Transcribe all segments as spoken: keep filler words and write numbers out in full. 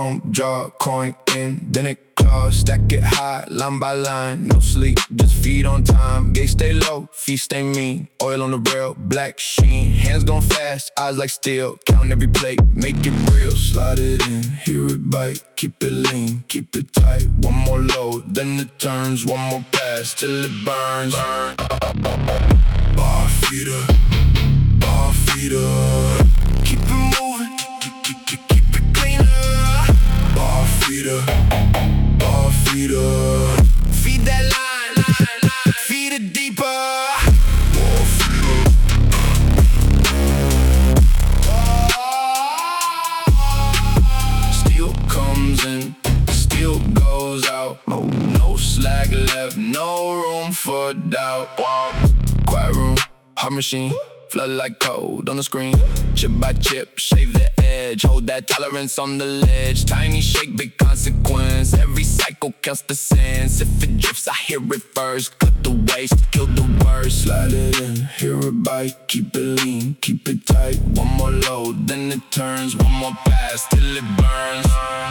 Chrome, draw, coin in, then it claws. Stack it high, line by line, no sleep, just feed on time. Gate stay low, feet stay mean. Oil on the rail, black sheen. Hands going fast, eyes like steel. Count every plate, make it real. Slide it in, hear it bite. Keep it lean, keep it tight. One more load, then it turns. One more pass, till it burns. Burn. Bar feeder, bar feeder. Keep it moving, keep, keep, keep, keep it cleaner. Bar feeder, bar feeder. Feed that line, line, line. Feed it deeper. Bar feeder. Steel comes in, steel goes out. No slack left, no room for doubt. Quiet room, heart machine. Flood like code on the screen. Chip by chip, shave the edge. Hold that tolerance on the ledge. Tiny shake, big consequence. Every cycle counts the sense. If it drifts, I hear it first. Cut the waste, kill the worst. Slide it in, hear it bite. Keep it lean, keep it tight. One more load, then it turns. One more pass, till it burns.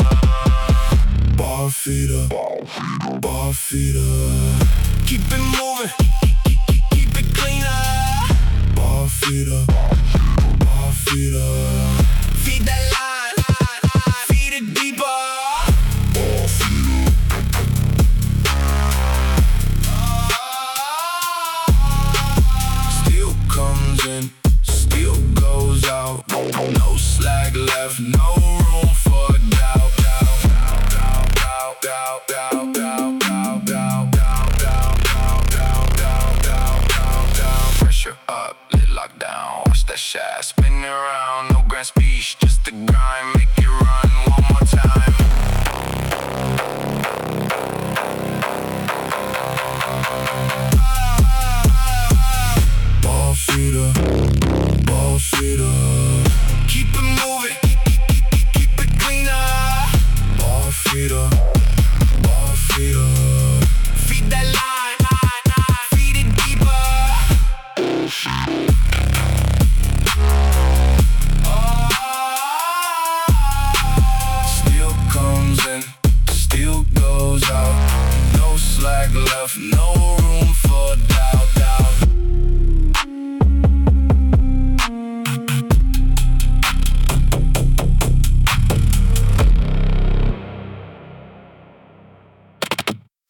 Bar feeder, bar feeder. Keep it moving, keep it cleaner. Bar feeder, bar feeder. Feed that line, feed it deeper. Bar feeder. Steel comes in, steel goes out. No slack left, no room for doubt. Doubt, doubt, doubt, doubt, doubt, doubt, doubt, doubt, doubt, doubt, doubt, doubt, doubt, doubt. Pressure up. Lockdown, watch that shaft spin around. No grand speech, just the grind. Make it run one more time. Ball feeder, ball feeder. Keep it moving, keep it cleaner. Ball feeder, ball feeder. Feed that line, feed it deeper. Steel comes in, steel goes out. No slack left, no